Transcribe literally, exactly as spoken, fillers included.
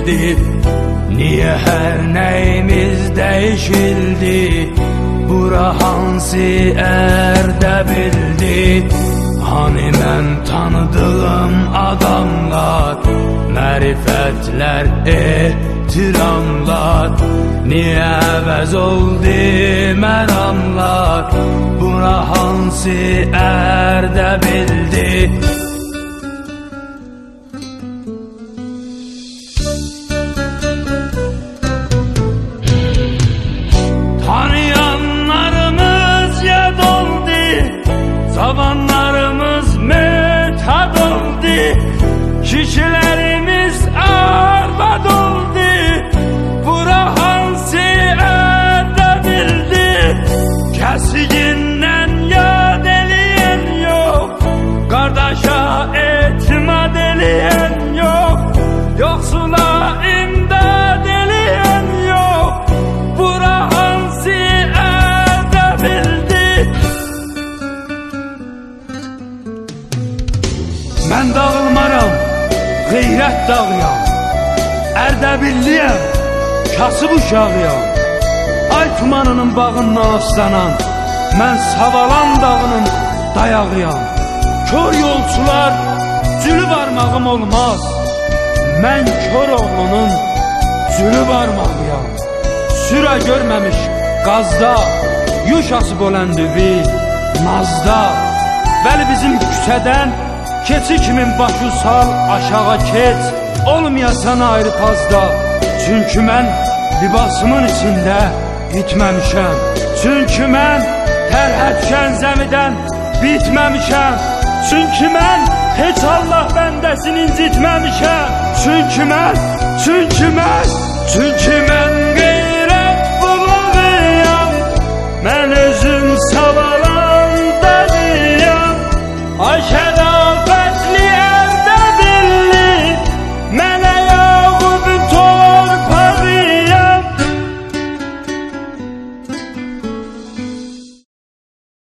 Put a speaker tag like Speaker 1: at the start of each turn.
Speaker 1: bildi. Niye her neyimiz değişildi? Bura hansı erde bildi? Hani ben tanıdığım adamlar, marifetler, ehtiramlar, niye əvəz oldu məramlar? Bura hansı ərdə bildi? Tanıyanlarımız yad oldu, zamanlarımız müthad oldu, kişilerimiz arvad oldu. Bura hansı ərdə bildi? Kəsiyindən yad eləyən yox, qardaşa etimad eləyən yox, yoxsula imdad eləyən yox. Bura hansı ərdə bildi? Mən dağılmaram, qeyrət dağıyam, Ərdəbilliyəm, kasıb uşağıyam. Ay tumanının bağından aslanan, mən Savalan dağının dayağıyam. Kör yolçular cülü barmağım olmaz, mən kör oğlunun cülü barmağıyam. Sürə görməmiş qazda, yuşası boləndivi nazda. Bəli bizim küçədən keçi kimin başı sal aşağı keç, olmayasan ayrı pazda. Çünkü mən libasımın içində bitməmişəm. Çünkü mən tərhədkən zəmidən bitməmişəm. Çünkü mən heç Allah bəndəsini incitməmişəm. Çünkü mən, çünkü mən, çünkü mən qeyrət bulağıyam. Mən özüm savalan